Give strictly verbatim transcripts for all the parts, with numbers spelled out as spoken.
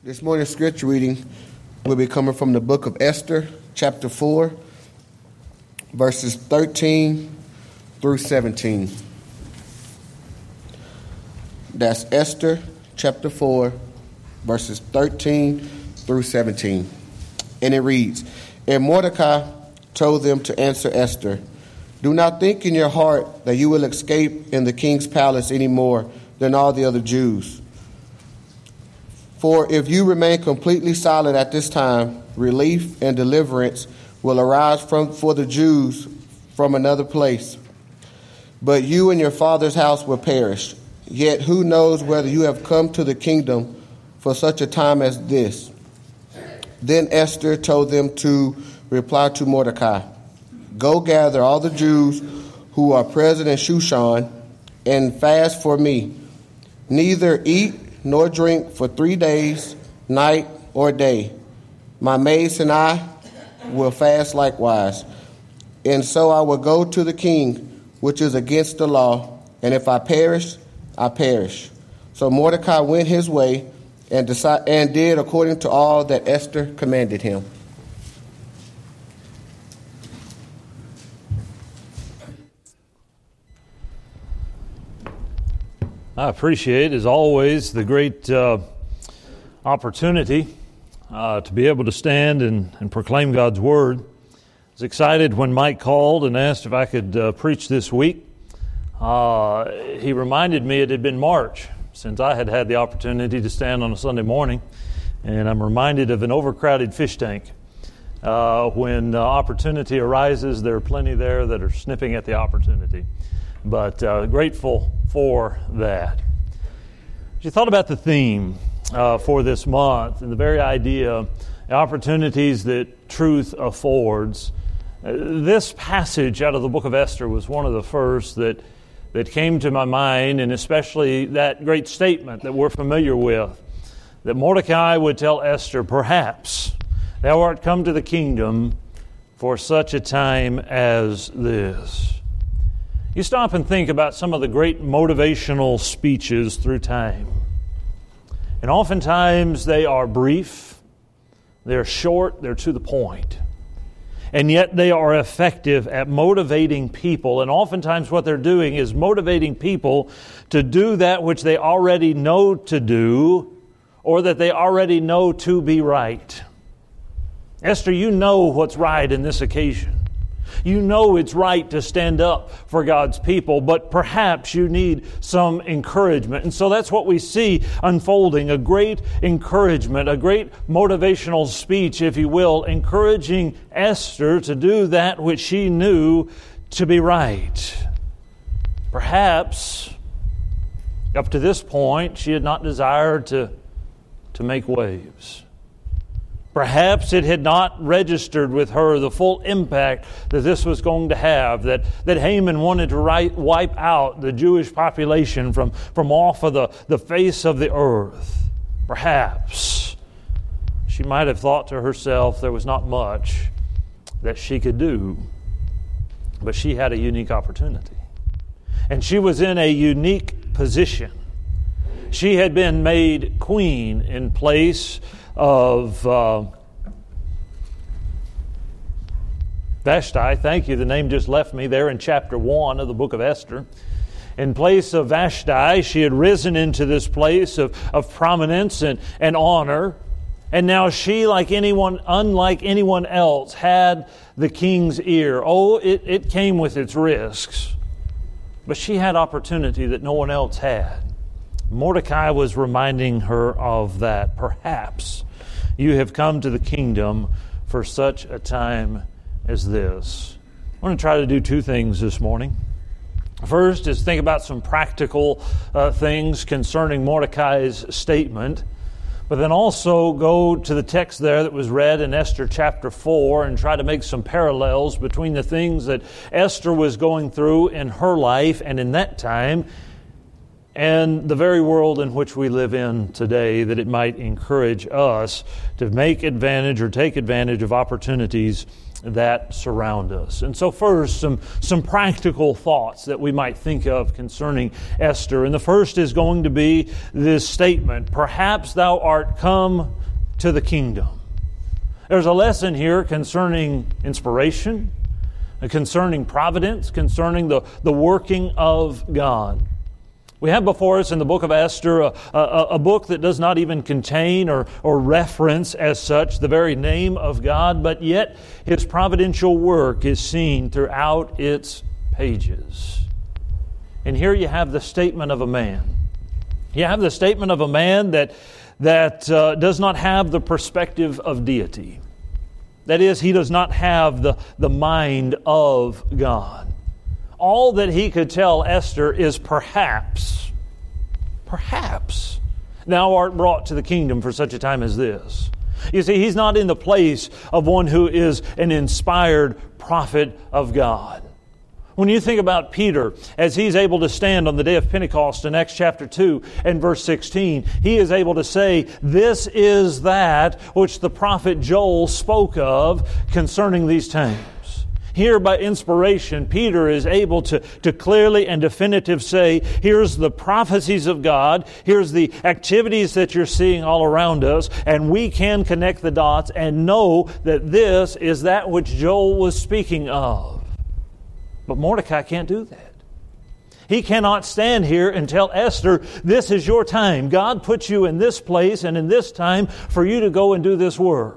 This morning's scripture reading will be coming from the book of Esther, chapter four, verses thirteen through seventeen. That's Esther, chapter four, verses thirteen through seventeen. And it reads, And Mordecai told them to answer Esther, Do not think in your heart that you will escape in the king's palace any more than all the other Jews. For if you remain completely silent at this time, relief and deliverance will arise from for the Jews from another place. But you and your father's house will perish. Yet who knows whether you have come to the kingdom for such a time as this? Then Esther told them to reply to Mordecai, Go gather all the Jews who are present in Shushan and fast for me. Neither eat nor drink for three days, night or day. My maids and I will fast likewise. And so I will go to the king, which is against the law, and if I perish, I perish. So Mordecai went his way and, decide, and did according to all that Esther commanded him. I appreciate, as always, the great uh, opportunity uh, to be able to stand and, and proclaim God's Word. I was excited when Mike called and asked if I could uh, preach this week. Uh, he reminded me it had been March since I had had the opportunity to stand on a Sunday morning, and I'm reminded of an overcrowded fish tank. Uh, when uh, opportunity arises, there are plenty there that are snipping at the opportunity. But uh, grateful for that. As you thought about the theme uh, for this month and the very idea, the opportunities that truth affords, uh, this passage out of the book of Esther was one of the first that that came to my mind, and especially that great statement that we're familiar with, that Mordecai would tell Esther, Perhaps thou art come to the kingdom for such a time as this. You stop and think about some of the great motivational speeches through time. And oftentimes they are brief, they're short, they're to the point. And yet they are effective at motivating people. And oftentimes what they're doing is motivating people to do that which they already know to do, or that they already know to be right. Esther, you know what's right in this occasion. You know it's right to stand up for God's people, but perhaps you need some encouragement. And so that's what we see unfolding, a great encouragement, a great motivational speech, if you will, encouraging Esther to do that which she knew to be right. Perhaps, up to this point, she had not desired to, to make waves. Perhaps it had not registered with her the full impact that this was going to have, that, that Haman wanted to write, wipe out the Jewish population from, from off of the, the face of the earth. Perhaps she might have thought to herself there was not much that she could do, but she had a unique opportunity. And she was in a unique position. She had been made queen in place of uh, Vashti. Thank you. The name just left me there in chapter one of the book of Esther. In place of Vashti, she had risen into this place of, of prominence and, and honor. And now she, like anyone, unlike anyone else, had the king's ear. Oh, it, it came with its risks. But she had opportunity that no one else had. Mordecai was reminding her of that. Perhaps you have come to the kingdom for such a time as this. I want to try to do two things this morning. First is think about some practical uh, things concerning Mordecai's statement, but then also go to the text there that was read in Esther chapter four and try to make some parallels between the things that Esther was going through in her life and in that time, and the very world in which we live in today, that it might encourage us to make advantage or take advantage of opportunities that surround us. And so first, some, some practical thoughts that we might think of concerning Esther. And the first is going to be this statement, "Perhaps thou art come to the kingdom." There's a lesson here concerning inspiration, concerning providence, concerning the, the working of God. We have before us in the book of Esther a, a, a book that does not even contain or, or reference as such the very name of God, but yet His providential work is seen throughout its pages. And here you have the statement of a man. You have the statement of a man that, that uh, does not have the perspective of deity. That is, he does not have the, the mind of God. All that he could tell Esther is perhaps, perhaps, thou art brought to the kingdom for such a time as this. You see, he's not in the place of one who is an inspired prophet of God. When you think about Peter, as he's able to stand on the day of Pentecost in Acts chapter two and verse sixteen, he is able to say, "This is that which the prophet Joel spoke of concerning these times." Here by inspiration, Peter is able to, to clearly and definitive say, here's the prophecies of God, here's the activities that you're seeing all around us, and we can connect the dots and know that this is that which Joel was speaking of. But Mordecai can't do that. He cannot stand here and tell Esther, this is your time. God put you in this place and in this time for you to go and do this work.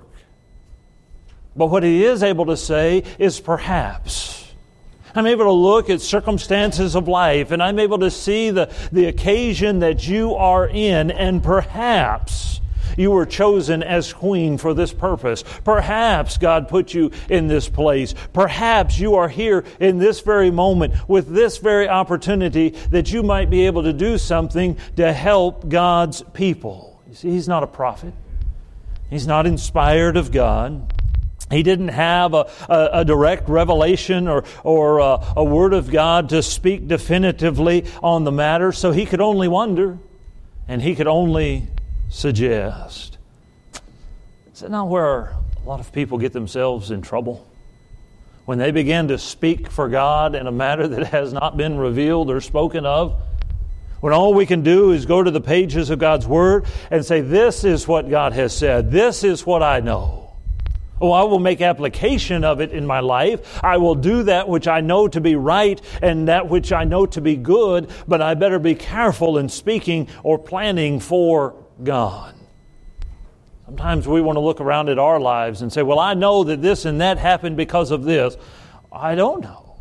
But what he is able to say is perhaps. I'm able to look at circumstances of life and I'm able to see the, the occasion that you are in, and perhaps you were chosen as queen for this purpose. Perhaps God put you in this place. Perhaps you are here in this very moment with this very opportunity that you might be able to do something to help God's people. You see, he's not a prophet. He's not inspired of God. He didn't have a, a, a direct revelation or, or a, a word of God to speak definitively on the matter, so he could only wonder and he could only suggest. Is that not where a lot of people get themselves in trouble? When they begin to speak for God in a matter that has not been revealed or spoken of? When all we can do is go to the pages of God's Word and say, this is what God has said. This is what I know. Oh, I will make application of it in my life. I will do that which I know to be right and that which I know to be good, but I better be careful in speaking or planning for God. Sometimes we want to look around at our lives and say, well, I know that this and that happened because of this. I don't know.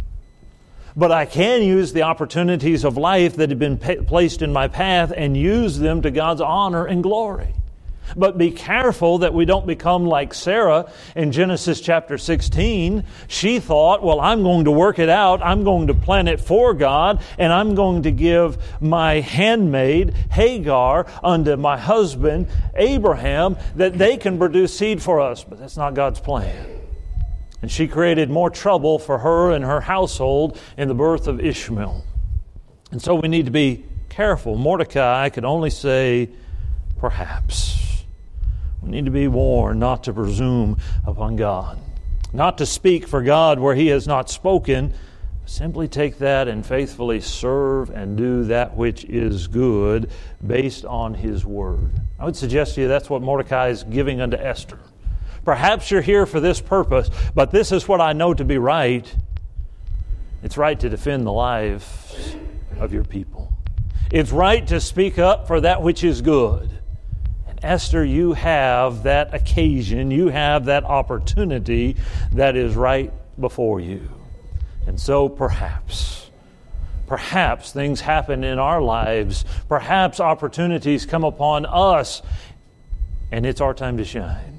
But I can use the opportunities of life that have been placed in my path and use them to God's honor and glory. But be careful that we don't become like Sarah in Genesis chapter sixteen. She thought, well, I'm going to work it out. I'm going to plan it for God, and I'm going to give my handmaid Hagar unto my husband Abraham that they can produce seed for us. But that's not God's plan. And she created more trouble for her and her household in the birth of Ishmael. And so we need to be careful. Mordecai could only say, perhaps. We need to be warned not to presume upon God, not to speak for God where He has not spoken. Simply take that and faithfully serve and do that which is good based on His Word. I would suggest to you that's what Mordecai is giving unto Esther. Perhaps you're here for this purpose, but this is what I know to be right. It's right to defend the lives of your people. It's right to speak up for that which is good. Esther, you have that occasion, you have that opportunity that is right before you. And so perhaps, perhaps things happen in our lives, perhaps opportunities come upon us, and it's our time to shine.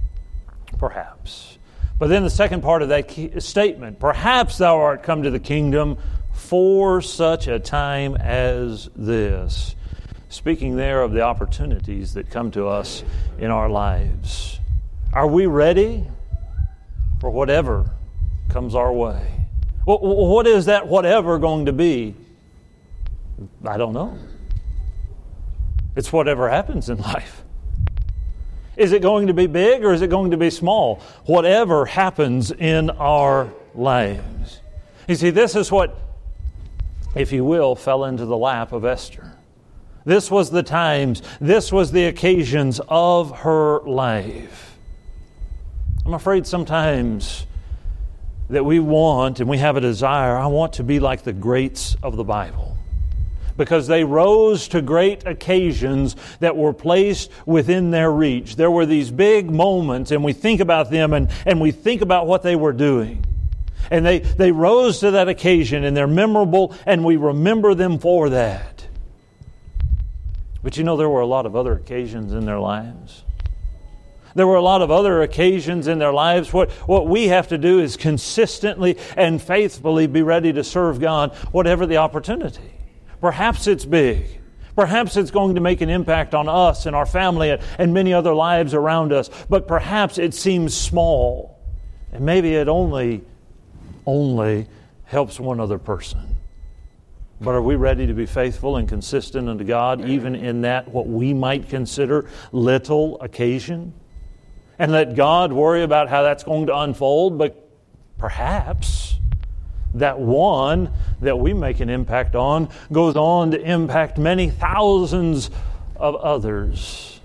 Perhaps. But then the second part of that statement, perhaps thou art come to the kingdom for such a time as this. Speaking there of the opportunities that come to us in our lives. Are we ready for whatever comes our way? What is that whatever going to be? I don't know. It's whatever happens in life. Is it going to be big or is it going to be small? Whatever happens in our lives. You see, this is what, if you will, fell into the lap of Esther. This was the times, this was the occasions of her life. I'm afraid sometimes that we want and we have a desire, I want to be like the greats of the Bible. Because they rose to great occasions that were placed within their reach. There were these big moments, and we think about them, and, and we think about what they were doing. And they, they rose to that occasion, and they're memorable, and we remember them for that. But you know, there were a lot of other occasions in their lives. There were a lot of other occasions in their lives. What, what we have to do is consistently and faithfully be ready to serve God, whatever the opportunity. Perhaps it's big. Perhaps it's going to make an impact on us and our family and many other lives around us. But perhaps it seems small. And maybe it only, only helps one other person. But are we ready to be faithful and consistent unto God, even in that what we might consider little occasion? And let God worry about how that's going to unfold, but perhaps that one that we make an impact on goes on to impact many thousands of others.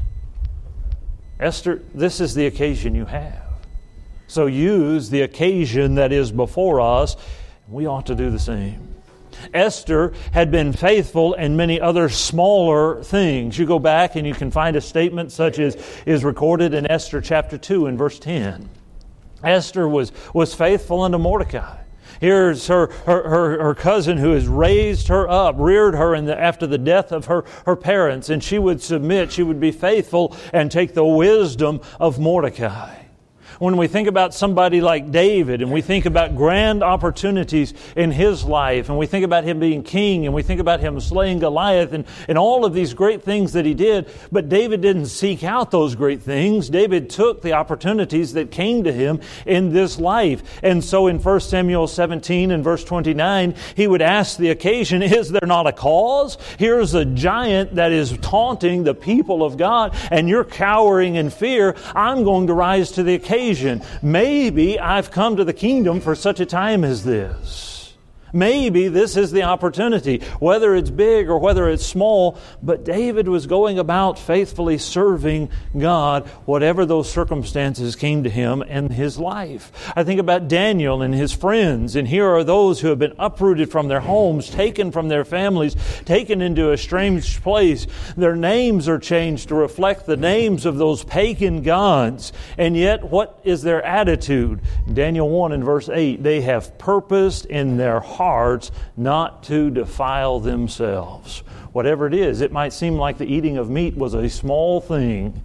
Esther, this is the occasion you have. So use the occasion that is before us. We ought to do the same. Esther had been faithful in many other smaller things. You go back and you can find a statement such as is recorded in Esther chapter two and verse ten. Esther was, was faithful unto Mordecai. Here's her, her, her, her cousin who has raised her up, reared her in the, after the death of her, her parents, and she would submit, she would be faithful and take the wisdom of Mordecai. When we think about somebody like David and we think about grand opportunities in his life and we think about him being king and we think about him slaying Goliath and, and all of these great things that he did, but David didn't seek out those great things. David took the opportunities that came to him in this life. And so in First Samuel seventeen and verse twenty-nine, he would ask the occasion, is there not a cause? Here's a giant that is taunting the people of God and you're cowering in fear. I'm going to rise to the occasion. Maybe I've come to the kingdom for such a time as this. Maybe this is the opportunity, whether it's big or whether it's small. But David was going about faithfully serving God, whatever those circumstances came to him in his life. I think about Daniel and his friends, and here are those who have been uprooted from their homes, taken from their families, taken into a strange place. Their names are changed to reflect the names of those pagan gods. And yet, what is their attitude? Daniel one and verse eight, they have purposed in their hearts hearts not to defile themselves. Whatever it is, it might seem like the eating of meat was a small thing.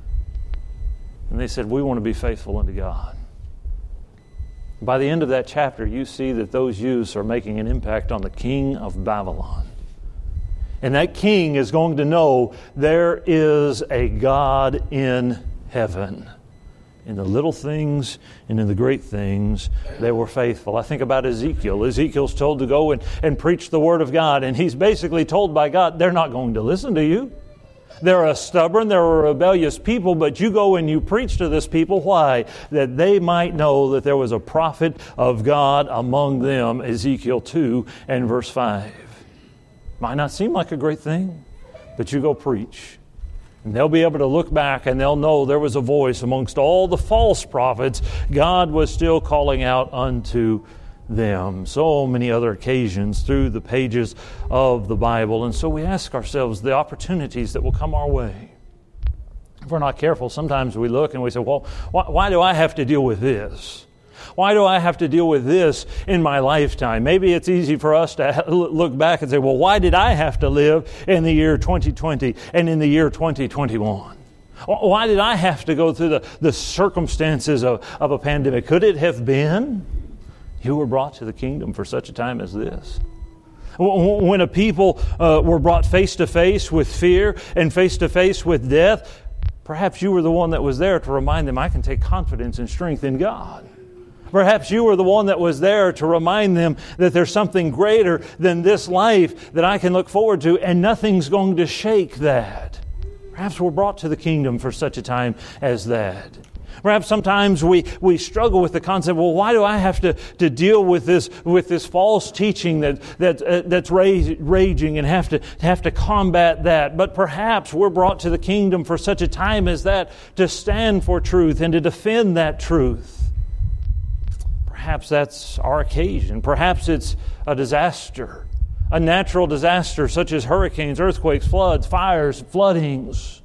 And they said, we want to be faithful unto God. By the end of that chapter, you see that those youths are making an impact on the king of Babylon. And that king is going to know there is a God in heaven. In the little things and in the great things, they were faithful. I think about Ezekiel. Ezekiel's told to go and, and preach the Word of God. And he's basically told by God, they're not going to listen to you. They're a stubborn, they're a rebellious people, but you go and you preach to this people. Why? That they might know that there was a prophet of God among them. Ezekiel two and verse five. Might not seem like a great thing, but you go preach. And they'll be able to look back and they'll know there was a voice amongst all the false prophets. God was still calling out unto them. So many other occasions through the pages of the Bible. And so we ask ourselves the opportunities that will come our way. If we're not careful, sometimes we look and we say, well, why, why do I have to deal with this? Why do I have to deal with this in my lifetime? Maybe it's easy for us to look back and say, well, why did I have to live in the year twenty twenty and in the year twenty twenty-one? Why did I have to go through the, the circumstances of, of a pandemic? Could it have been you were brought to the kingdom for such a time as this? When a people uh, were brought face to face with fear and face to face with death, perhaps you were the one that was there to remind them, I can take confidence and strength in God. Perhaps you were the one that was there to remind them that there's something greater than this life that I can look forward to, and nothing's going to shake that. Perhaps we're brought to the kingdom for such a time as that. Perhaps sometimes we, we struggle with the concept, well, why do I have to, to deal with this with this false teaching that, that uh, that's ra- raging and have to have to combat that? But perhaps we're brought to the kingdom for such a time as that to stand for truth and to defend that truth. Perhaps that's our occasion. Perhaps it's a disaster, a natural disaster such as hurricanes, earthquakes, floods, fires, floodings.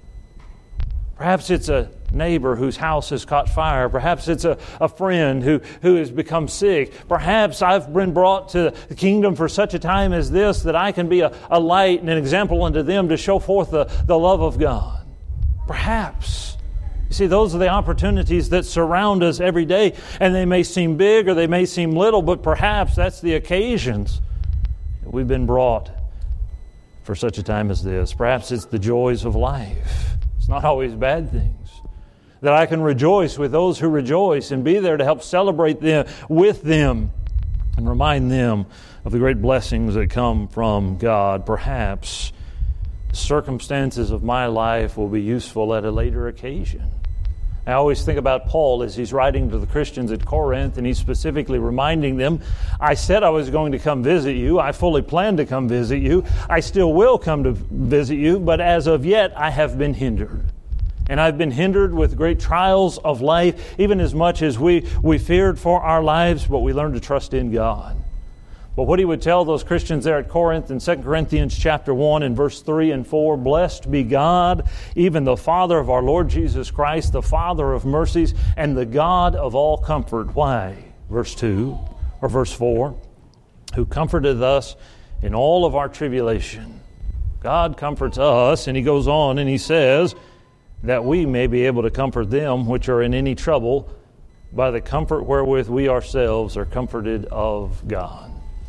Perhaps it's a neighbor whose house has caught fire. Perhaps it's a, a friend who, who has become sick. Perhaps I've been brought to the kingdom for such a time as this that I can be a, a light and an example unto them to show forth the, the love of God. Perhaps. You see, those are the opportunities that surround us every day, and they may seem big or they may seem little, but perhaps that's the occasions that we've been brought for such a time as this. Perhaps it's the joys of life. It's not always bad things. That I can rejoice with those who rejoice and be there to help celebrate them with them and remind them of the great blessings that come from God. Perhaps the circumstances of my life will be useful at a later occasion. I always think about Paul as he's writing to the Christians at Corinth, and he's specifically reminding them, I said I was going to come visit you. I fully planned to come visit you. I still will come to visit you, but as of yet I have been hindered. And I've been hindered with great trials of life, even as much as we, we feared for our lives, but we learned to trust in God. But what he would tell those Christians there at Corinth in Second Corinthians chapter one and verse three and four, blessed be God, even the Father of our Lord Jesus Christ, the Father of mercies, and the God of all comfort. Why? Verse two or verse four, who comforteth us in all of our tribulation. God comforts us, and he goes on and he says, that we may be able to comfort them which are in any trouble by the comfort wherewith we ourselves are comforted of God.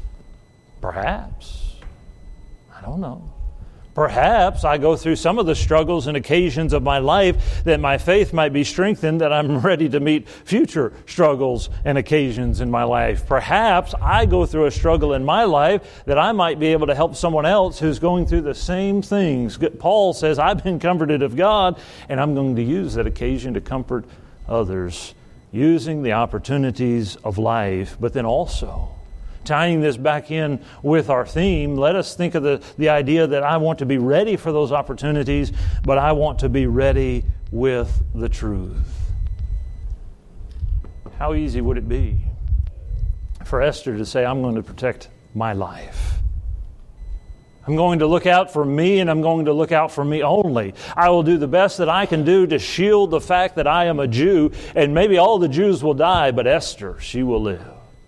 Perhaps. I don't know. Perhaps I go through some of the struggles and occasions of my life that my faith might be strengthened, that I'm ready to meet future struggles and occasions in my life. Perhaps I go through a struggle in my life that I might be able to help someone else who's going through the same things. Paul says, I've been comforted of God, and I'm going to use that occasion to comfort others, using the opportunities of life, but then also tying this back in with our theme, let us think of the, the idea that I want to be ready for those opportunities, but I want to be ready with the truth. How easy would it be for Esther to say, I'm going to protect my life. I'm going to look out for me, and I'm going to look out for me only. I will do the best that I can do to shield the fact that I am a Jew, and maybe all the Jews will die, but Esther, she will live.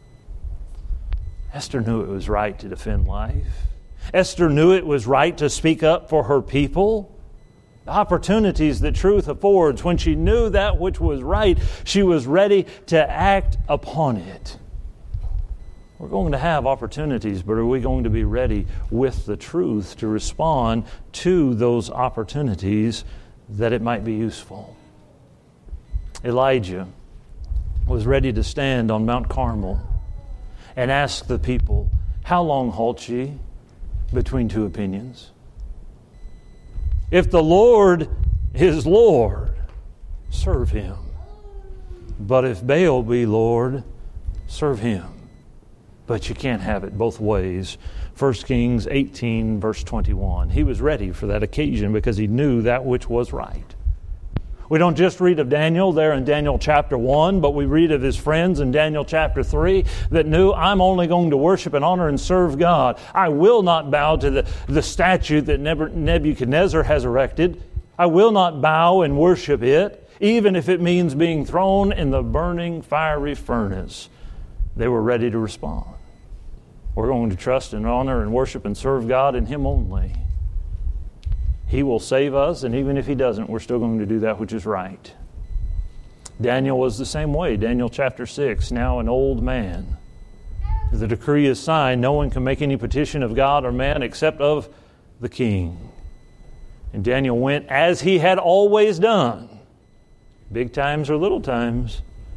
Esther knew it was right to defend life. Esther knew it was right to speak up for her people. The opportunities that truth affords, when she knew that which was right, she was ready to act upon it. We're going to have opportunities, but are we going to be ready with the truth to respond to those opportunities that it might be useful? Elijah was ready to stand on Mount Carmel and ask the people, how long halt ye between two opinions? If the Lord is Lord, serve him. But if Baal be Lord, serve him. But you can't have it both ways. First Kings eighteen, verse twenty-one. He was ready for that occasion because he knew that which was right. We don't just read of Daniel there in Daniel chapter one, but we read of his friends in Daniel chapter three that knew, I'm only going to worship and honor and serve God. I will not bow to the, the statue that Nebuchadnezzar has erected. I will not bow and worship it, even if it means being thrown in the burning fiery furnace. They were ready to respond. We're going to trust and honor and worship and serve God in him only. He will save us, and even if he doesn't, we're still going to do that which is right. Daniel was the same way. Daniel chapter six, now an old man. The decree is signed. No one can make any petition of God or man except of the king. And Daniel went as he had always done, big times or little times,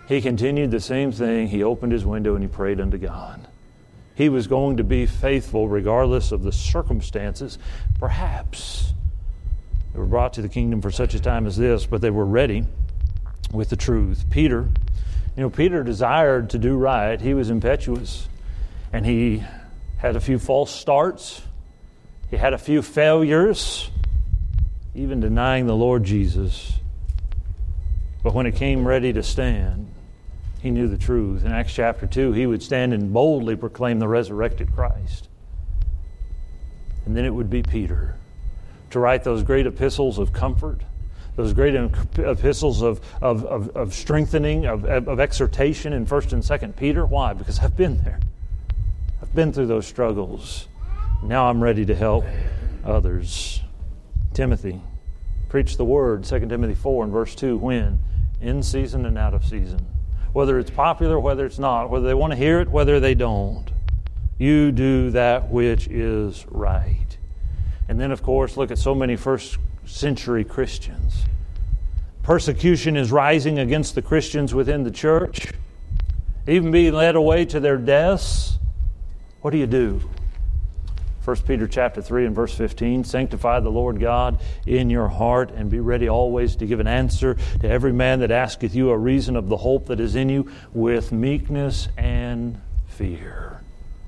he continued the same thing. He opened his window and he prayed unto God. He was going to be faithful regardless of the circumstances. Perhaps they were brought to the kingdom for such a time as this, but they were ready with the truth. Peter, you know, Peter desired to do right. He was impetuous, and he had a few false starts. He had a few failures, even denying the Lord Jesus. But when it came ready to stand, he knew the truth. In Acts chapter two, he would stand and boldly proclaim the resurrected Christ. And then it would be Peter to write those great epistles of comfort, those great epistles of, of, of, of strengthening, of, of exhortation in First and Second Peter. Why? Because I've been there. I've been through those struggles. Now I'm ready to help others. Timothy, preach the word, Second Timothy four and verse two, when? In season and out of season. Whether it's popular, whether it's not, whether they want to hear it, whether they don't. You do that which is right. And then, of course, look at so many first century Christians. Persecution is rising against the Christians within the church, even being led away to their deaths. What do you do? First Peter chapter three and verse fifteen, sanctify the Lord God in your heart, and be ready always to give an answer to every man that asketh you a reason of the hope that is in you, with meekness and fear.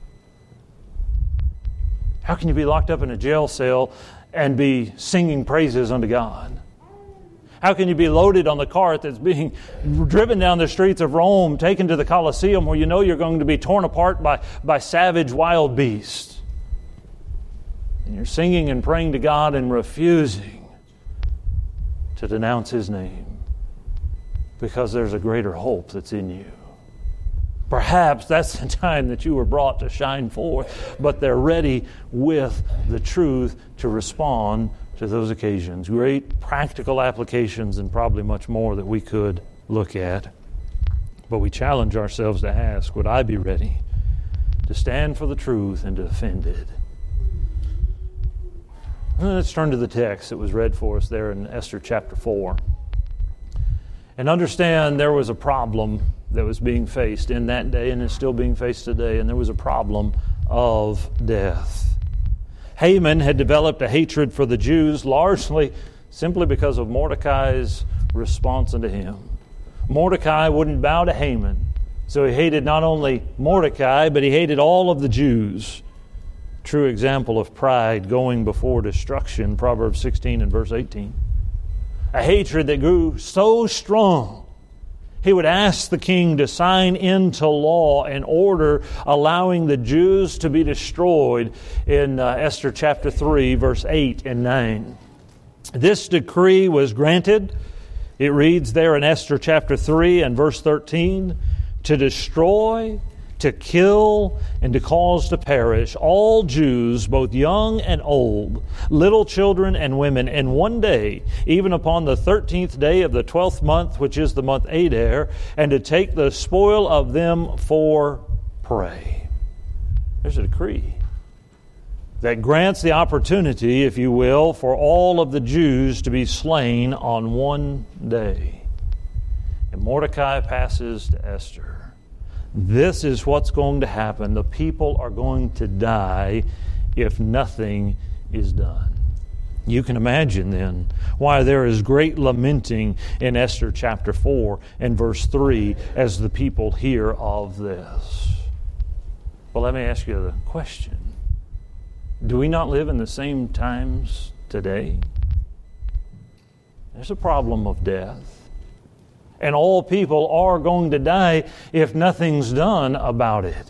How can you be locked up in a jail cell and be singing praises unto God? How can you be loaded on the cart that's being driven down the streets of Rome, taken to the Colosseum, where you know you're going to be torn apart by, by savage wild beasts? And you're singing and praying to God and refusing to denounce His name because there's a greater hope that's in you. Perhaps that's the time that you were brought to shine forth, but they're ready with the truth to respond to those occasions. Great practical applications and probably much more that we could look at. But we challenge ourselves to ask, would I be ready to stand for the truth and to defend it? Let's turn to the text that was read for us there in Esther chapter four. And understand there was a problem that was being faced in that day and is still being faced today, and there was a problem of death. Haman had developed a hatred for the Jews largely simply because of Mordecai's response unto him. Mordecai wouldn't bow to Haman, so he hated not only Mordecai, but he hated all of the Jews. True example of pride going before destruction, Proverbs sixteen and verse eighteen. A hatred that grew so strong, he would ask the king to sign into law an order allowing the Jews to be destroyed in uh, Esther chapter three, verse eight and nine. This decree was granted. It reads there in Esther chapter three and verse thirteen, to destroy, to kill, and to cause to perish all Jews, both young and old, little children and women, in one day, even upon the thirteenth day of the twelfth month, which is the month Adar, and to take the spoil of them for prey. There's a decree that grants the opportunity, if you will, for all of the Jews to be slain on one day. And Mordecai passes to Esther. This is what's going to happen. The people are going to die if nothing is done. You can imagine then why there is great lamenting in Esther chapter four and verse three as the people hear of this. Well, let me ask you the question. Do we not live in the same times today? There's a problem of death. And all people are going to die if nothing's done about it.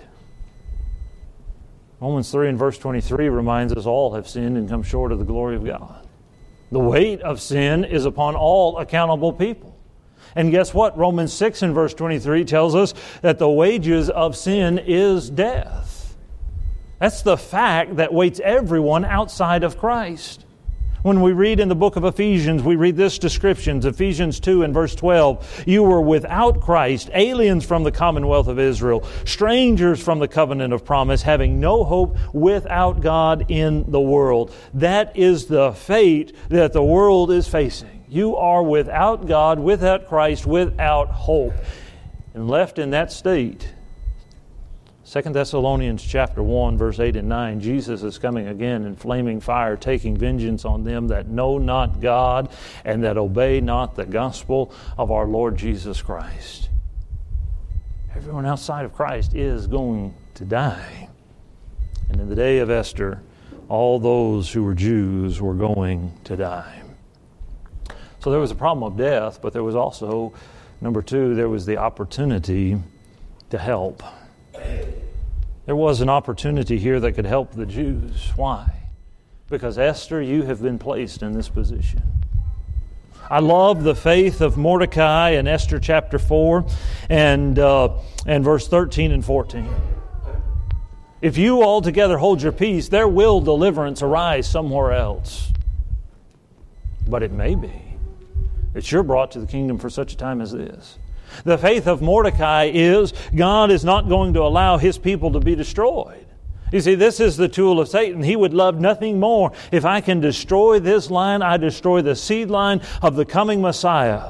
Romans three and verse twenty-three reminds us all have sinned and come short of the glory of God. The weight of sin is upon all accountable people. And guess what? Romans six and verse twenty-three tells us that the wages of sin is death. That's the fact that waits everyone outside of Christ. When we read in the book of Ephesians, we read this description, Ephesians two and verse twelve. You were without Christ, aliens from the commonwealth of Israel, strangers from the covenant of promise, having no hope, without God in the world. That is the fate that the world is facing. You are without God, without Christ, without hope. and left in that state, Second Thessalonians chapter one, verse eight and nine, Jesus is coming again in flaming fire, taking vengeance on them that know not God and that obey not the gospel of our Lord Jesus Christ. Everyone outside of Christ is going to die. And in the day of Esther, all those who were Jews were going to die. So there was a problem of death, but there was also, number two, there was the opportunity to help. There was an opportunity here that could help the Jews. Why? Because, Esther, you have been placed in this position. I love the faith of Mordecai in Esther chapter four and, uh, and verse thirteen and fourteen. If you altogether hold your peace, there will deliverance arise somewhere else. But it may be that you're brought to the kingdom for such a time as this. The faith of Mordecai is God is not going to allow His people to be destroyed. You see, this is the tool of Satan. He would love nothing more. If I can destroy this line, I destroy the seed line of the coming Messiah.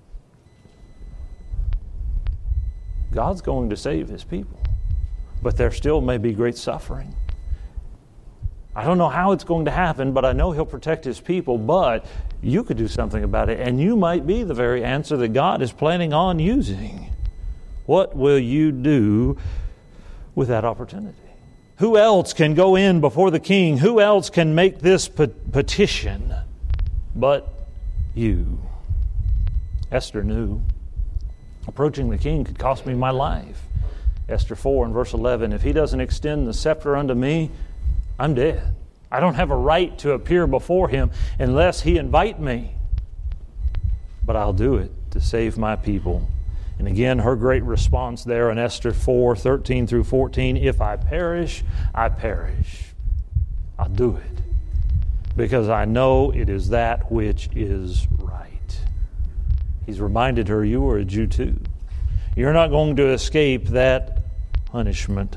God's going to save His people, but there still may be great suffering. I don't know how it's going to happen, but I know He'll protect His people, but you could do something about it, and you might be the very answer that God is planning on using. What will you do with that opportunity? Who else can go in before the king? Who else can make this petition but you? Esther knew approaching the king could cost me my life. Esther four and verse eleven, if he doesn't extend the scepter unto me, I'm dead. I don't have a right to appear before him unless he invite me. But I'll do it to save my people. And again, her great response there in Esther four, thirteen through fourteen, if I perish, I perish. I'll do it because I know it is that which is right. He's reminded her, you are a Jew too. You're not going to escape that punishment.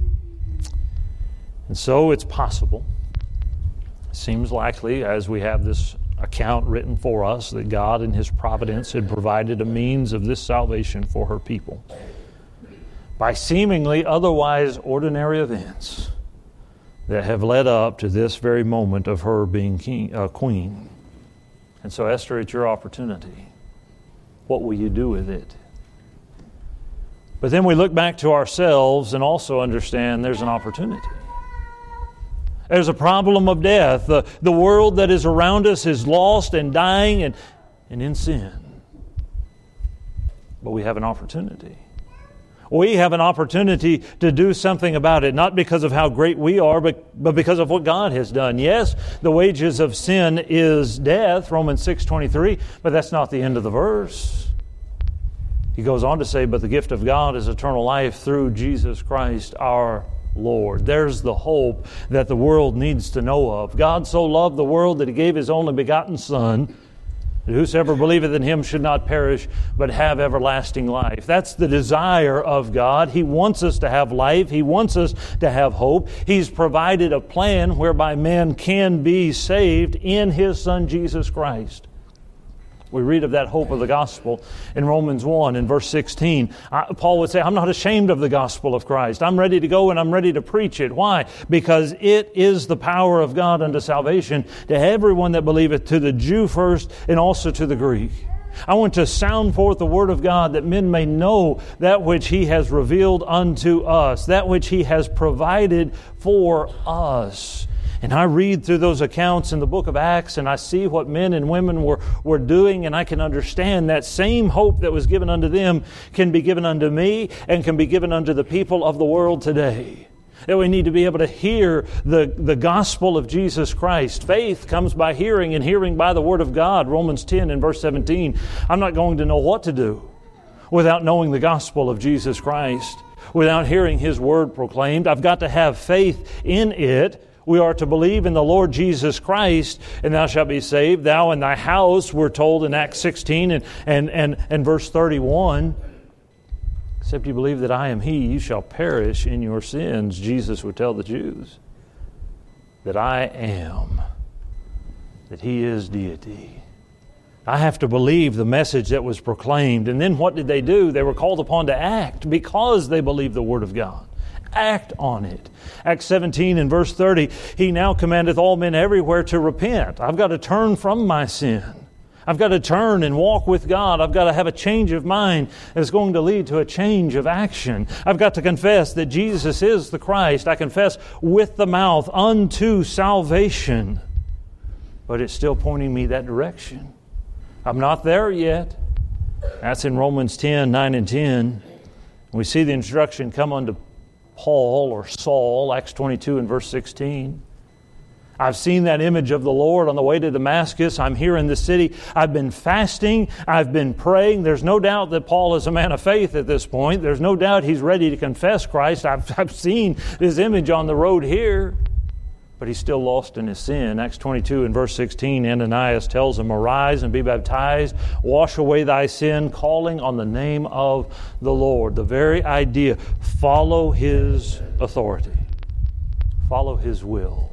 And so it's possible, it seems likely, as we have this account written for us, that God in His providence had provided a means of this salvation for her people by seemingly otherwise ordinary events that have led up to this very moment of her being king, uh, queen. And so, Esther, it's your opportunity. What will you do with it? But then we look back to ourselves and also understand there's an opportunity. There's a problem of death. The, the world that is around us is lost and dying and, and in sin. But we have an opportunity. We have an opportunity to do something about it, not because of how great we are, but, but because of what God has done. Yes, the wages of sin is death, Romans six twenty-three, but that's not the end of the verse. He goes on to say, but the gift of God is eternal life through Jesus Christ our Lord. There's the hope that the world needs to know of. God so loved the world that He gave His only begotten Son, that whosoever believeth in Him should not perish, but have everlasting life. That's the desire of God. He wants us to have life. He wants us to have hope. He's provided a plan whereby man can be saved in His Son, Jesus Christ. We read of that hope of the gospel in Romans one in verse sixteen. Uh, Paul would say, I'm not ashamed of the gospel of Christ. I'm ready to go and I'm ready to preach it. Why? Because it is the power of God unto salvation to everyone that believeth, to the Jew first and also to the Greek. I want to sound forth the word of God that men may know that which He has revealed unto us, that which He has provided for us. And I read through those accounts in the book of Acts and I see what men and women were, were doing, and I can understand that same hope that was given unto them can be given unto me and can be given unto the people of the world today. That we need to be able to hear the, the gospel of Jesus Christ. Faith comes by hearing, and hearing by the word of God. Romans ten and verse seventeen. I'm not going to know what to do without knowing the gospel of Jesus Christ, without hearing His word proclaimed. I've got to have faith in it. We are to believe in the Lord Jesus Christ, and thou shalt be saved, thou and thy house, we're told in Acts sixteen and, and, and, and verse thirty-one. Except you believe that I am He, you shall perish in your sins. Jesus would tell the Jews that I am, that He is deity. I have to believe the message that was proclaimed. And then what did they do? They were called upon to act because they believed the Word of God. Act on it. Acts seventeen and verse thirty, He now commandeth all men everywhere to repent. I've got to turn from my sin. I've got to turn and walk with God. I've got to have a change of mind that's going to lead to a change of action. I've got to confess that Jesus is the Christ. I confess with the mouth unto salvation. But it's still pointing me that direction. I'm not there yet. That's in Romans ten, nine and ten. We see the instruction come unto Paul or Saul, Acts twenty-two and verse sixteen. I've seen that image of the Lord on the way to Damascus. I'm here in the city. I've been fasting. I've been praying. There's no doubt that Paul is a man of faith at this point. There's no doubt he's ready to confess Christ. I've, I've seen this image on the road here. But he's still lost in his sin. Acts twenty-two and verse sixteen, Ananias tells him, Arise and be baptized, wash away thy sin, calling on the name of the Lord. The very idea, follow His authority. Follow His will.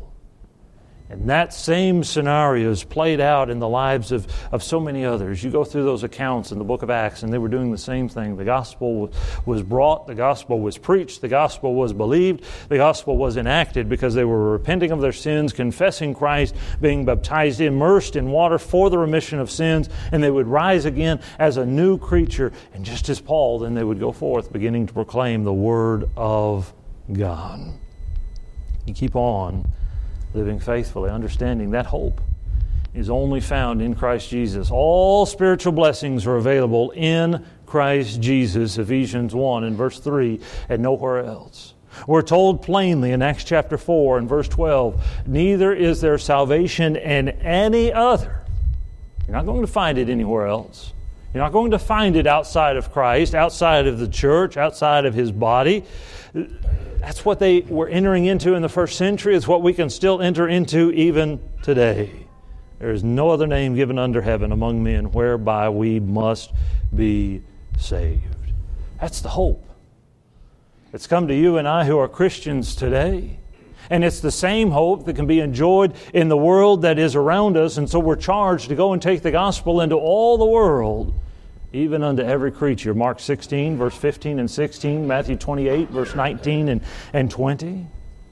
And that same scenario is played out in the lives of, of so many others. You go through those accounts in the book of Acts, and they were doing the same thing. The gospel was, was brought, the gospel was preached, the gospel was believed, the gospel was enacted because they were repenting of their sins, confessing Christ, being baptized, immersed in water for the remission of sins, and they would rise again as a new creature. And just as Paul, then they would go forth beginning to proclaim the Word of God. You keep on living faithfully, understanding that hope is only found in Christ Jesus. All spiritual blessings are available in Christ Jesus, Ephesians one and verse three, and nowhere else. We're told plainly in Acts chapter four and verse twelve, neither is there salvation in any other. You're not going to find it anywhere else. You're not going to find it outside of Christ, outside of the church, outside of His body. That's what they were entering into in the first century. It's what we can still enter into even today. There is no other name given under heaven among men whereby we must be saved. That's the hope. It's come to you and I who are Christians today. And it's the same hope that can be enjoyed in the world that is around us. And so we're charged to go and take the gospel into all the world, even unto every creature. Mark sixteen, verse fifteen and sixteen, Matthew twenty-eight, verse nineteen and, and twenty.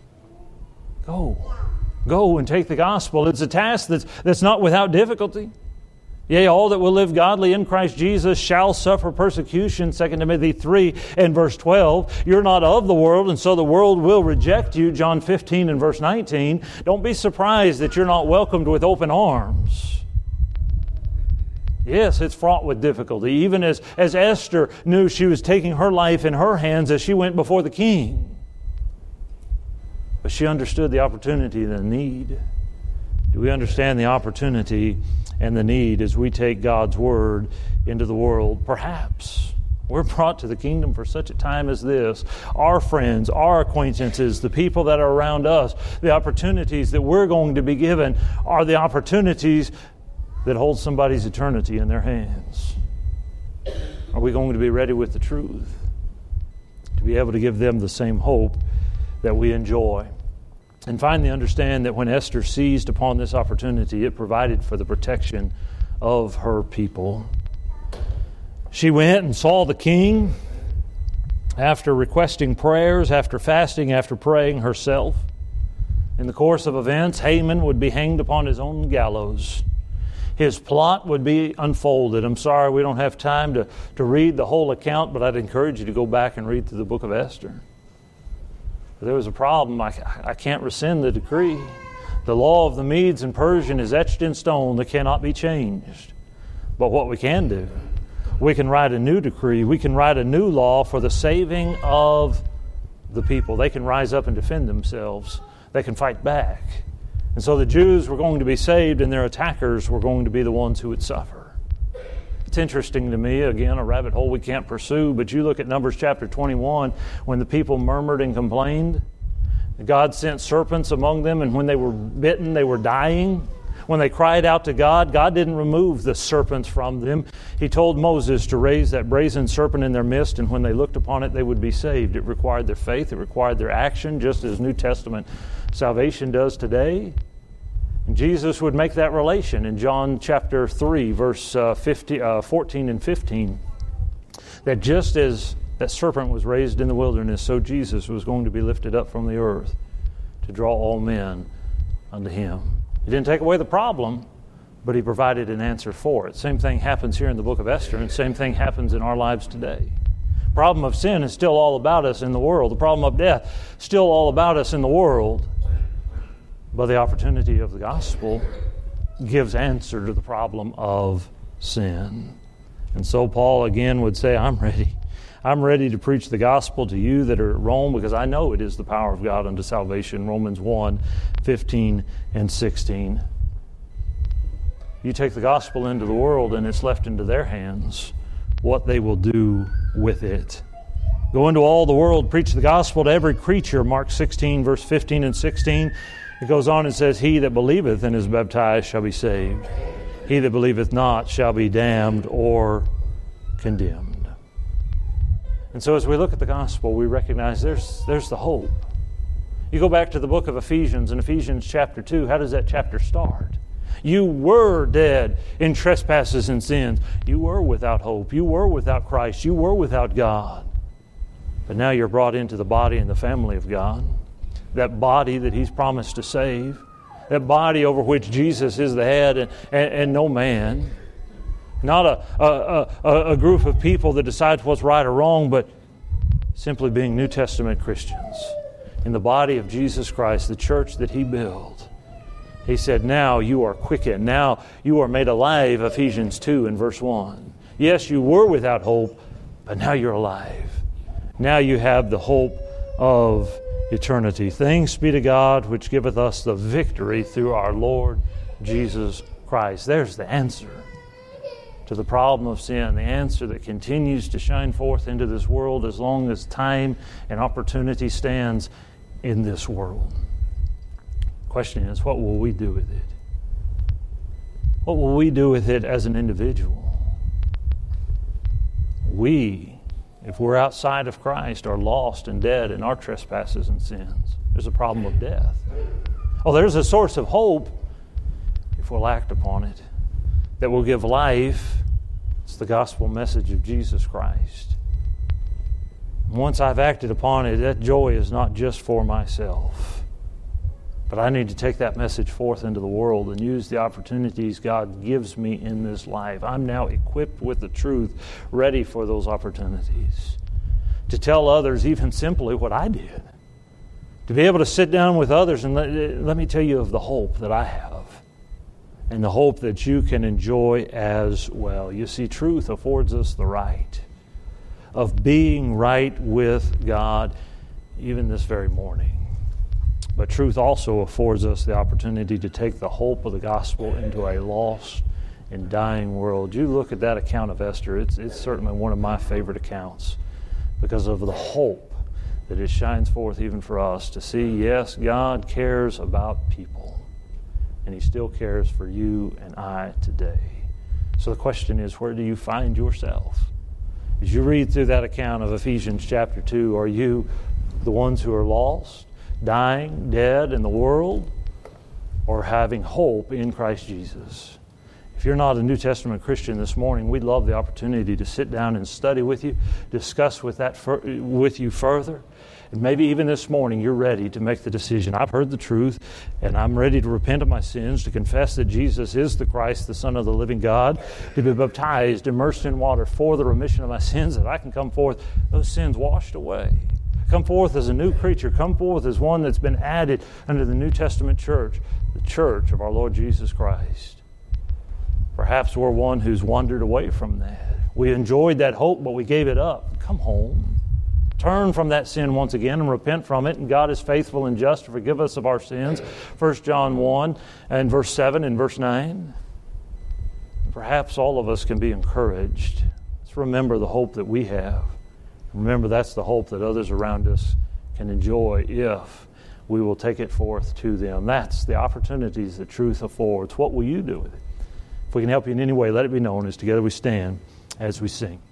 Go. Go and take the gospel. It's a task that's, that's not without difficulty. Yea, all that will live godly in Christ Jesus shall suffer persecution, Second Timothy three and verse twelve. You're not of the world, and so the world will reject you, John fifteen and verse nineteen. Don't be surprised that you're not welcomed with open arms. Yes, it's fraught with difficulty, even as, as Esther knew she was taking her life in her hands as she went before the king. But she understood the opportunity and the need. Do we understand the opportunity and the need as we take God's Word into the world? Perhaps. We're brought to the kingdom for such a time as this. Our friends, our acquaintances, the people that are around us, the opportunities that we're going to be given are the opportunities that hold somebody's eternity in their hands. Are we going to be ready with the truth to be able to give them the same hope that we enjoy? And finally, understand that when Esther seized upon this opportunity, it provided for the protection of her people. She went and saw the king after requesting prayers, after fasting, after praying herself. In the course of events, Haman would be hanged upon his own gallows. His plot would be unfolded. I'm sorry we don't have time to, to read the whole account, but I'd encourage you to go back and read through the book of Esther. There was a problem. I, I can't rescind the decree. The law of the Medes and Persian is etched in stone that cannot be changed. But what we can do, we can write a new decree. We can write a new law for the saving of the people. They can rise up and defend themselves. They can fight back. And so the Jews were going to be saved, and their attackers were going to be the ones who would suffer. It's interesting to me, again, a rabbit hole we can't pursue, but you look at Numbers chapter twenty-one, when the people murmured and complained, God sent serpents among them, and when they were bitten, they were dying. When they cried out to God, God didn't remove the serpents from them. He told Moses to raise that brazen serpent in their midst, and when they looked upon it, they would be saved. It required their faith. It required their action, just as New Testament salvation does today. And Jesus would make that relation in John chapter three, verse uh, fifty, uh, fourteen and fifteen, that just as that serpent was raised in the wilderness, so Jesus was going to be lifted up from the earth to draw all men unto him. He didn't take away the problem, but he provided an answer for it. Same thing happens here in the book of Esther, and same thing happens in our lives today. The problem of sin is still all about us in the world. The problem of death still all about us in the world. But the opportunity of the gospel gives answer to the problem of sin. And so Paul again would say, I'm ready. I'm ready to preach the gospel to you that are at Rome, because I know it is the power of God unto salvation. Romans one, fifteen and sixteen. You take the gospel into the world and it's left into their hands what they will do with it. Go into all the world, preach the gospel to every creature. Mark sixteen, verse fifteen and sixteen. It goes on and says, he that believeth and is baptized shall be saved. He that believeth not shall be damned or condemned. And so as we look at the gospel, we recognize there's, there's the hope. You go back to the book of Ephesians, in Ephesians chapter two, how does that chapter start? You were dead in trespasses and sins. You were without hope. You were without Christ. You were without God. But now you're brought into the body and the family of God. That body that He's promised to save. That body over which Jesus is the head and, and, and no man. Not a, a, a, a group of people that decides what's right or wrong, but simply being New Testament Christians. In the body of Jesus Christ, the church that He built. He said, now you are quickened. Now you are made alive, Ephesians two and verse one. Yes, you were without hope, but now you're alive. Now you have the hope of eternity. Thanks be to God, which giveth us the victory through our Lord Jesus Christ. There's the answer to the problem of sin, the answer that continues to shine forth into this world as long as time and opportunity stands in this world. Question is, what will we do with it? What will we do with it as an individual? We, if we're outside of Christ, are lost and dead in our trespasses and sins. There's a problem of death. Oh, there's a source of hope if we'll act upon it that will give life. It's the gospel message of Jesus Christ. Once I've acted upon it, that joy is not just for myself. But I need to take that message forth into the world and use the opportunities God gives me in this life. I'm now equipped with the truth, ready for those opportunities. To tell others even simply what I did. To be able to sit down with others and let, let me tell you of the hope that I have. And the hope that you can enjoy as well. You see, truth affords us the right of being right with God even this very morning. But truth also affords us the opportunity to take the hope of the gospel into a lost and dying world. You look at that account of Esther, it's, it's certainly one of my favorite accounts because of the hope that it shines forth even for us to see, yes, God cares about people, and He still cares for you and I today. So the question is, where do you find yourself? As you read through that account of Ephesians chapter two, are you the ones who are lost, dying, dead in the world, or having hope in Christ Jesus? If you're not a New Testament Christian this morning, we'd love the opportunity to sit down and study with you, discuss with that fur- with you further. And maybe even this morning you're ready to make the decision. I've heard the truth, and I'm ready to repent of my sins, to confess that Jesus is the Christ, the Son of the living God, to be baptized, immersed in water for the remission of my sins, that I can come forth, those sins washed away. Come forth as a new creature. Come forth as one that's been added under the New Testament church, the church of our Lord Jesus Christ. Perhaps we're one who's wandered away from that. We enjoyed that hope, but we gave it up. Come home. Turn from that sin once again and repent from it, and God is faithful and just to forgive us of our sins. First John one and verse seven and verse nine. Perhaps all of us can be encouraged. Let's remember the hope that we have. Remember, that's the hope that others around us can enjoy if we will take it forth to them. That's the opportunities that truth affords. What will you do with it? If we can help you in any way, let it be known as together we stand as we sing.